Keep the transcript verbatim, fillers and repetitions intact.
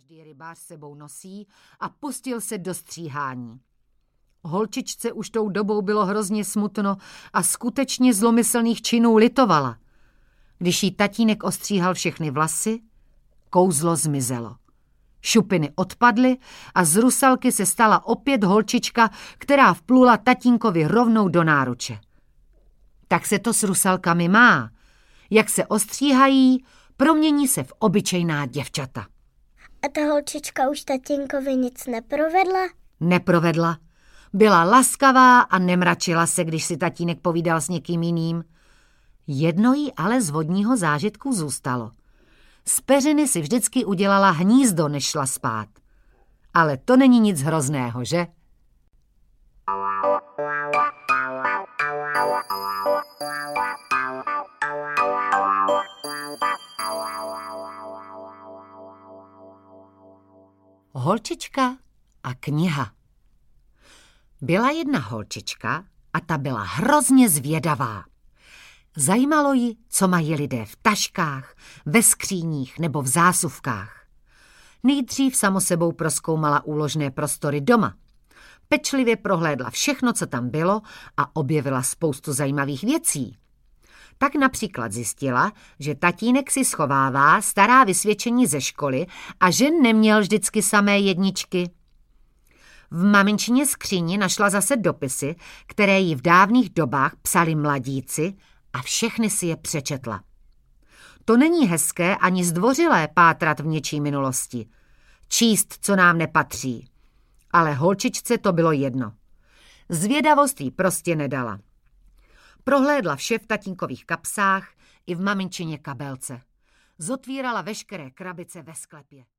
každý rybář sebou nosí, a pustil se do stříhání. Holčičce už tou dobou bylo hrozně smutno a skutečně zlomyslných činů litovala. Když jí tatínek ostříhal všechny vlasy, kouzlo zmizelo. Šupiny odpadly a z rusalky se stala opět holčička, která vplula tatínkovi rovnou do náruče. Tak se to s rusalkami má. Jak se ostříhají, promění se v obyčejná děvčata. A ta holčička už tatínkovi nic neprovedla? Neprovedla. Byla laskavá a nemračila se, když si tatínek povídal s někým jiným. Jedno jí ale z vodního zážitku zůstalo. Z peřiny si vždycky udělala hnízdo, než šla spát. Ale to není nic hrozného, že? Holčička a kniha. Byla jedna holčička a ta byla hrozně zvědavá. Zajímalo ji, co mají lidé v taškách, ve skříních nebo v zásuvkách. Nejdřív samo sebou prozkoumala úložné prostory doma. Pečlivě prohlédla všechno, co tam bylo, a objevila spoustu zajímavých věcí. Tak například zjistila, že tatínek si schovává stará vysvědčení ze školy a že neměl vždycky samé jedničky. V maminčině skříni našla zase dopisy, které jí v dávných dobách psali mladíci, a všechny si je přečetla. To není hezké ani zdvořilé pátrat v něčí minulosti. Číst, co nám nepatří. Ale holčičce to bylo jedno. Zvědavost jí prostě nedala. Prohlédla vše v tatínkových kapsách i v maminčině kabelce. Zotvírala veškeré krabice ve sklepě.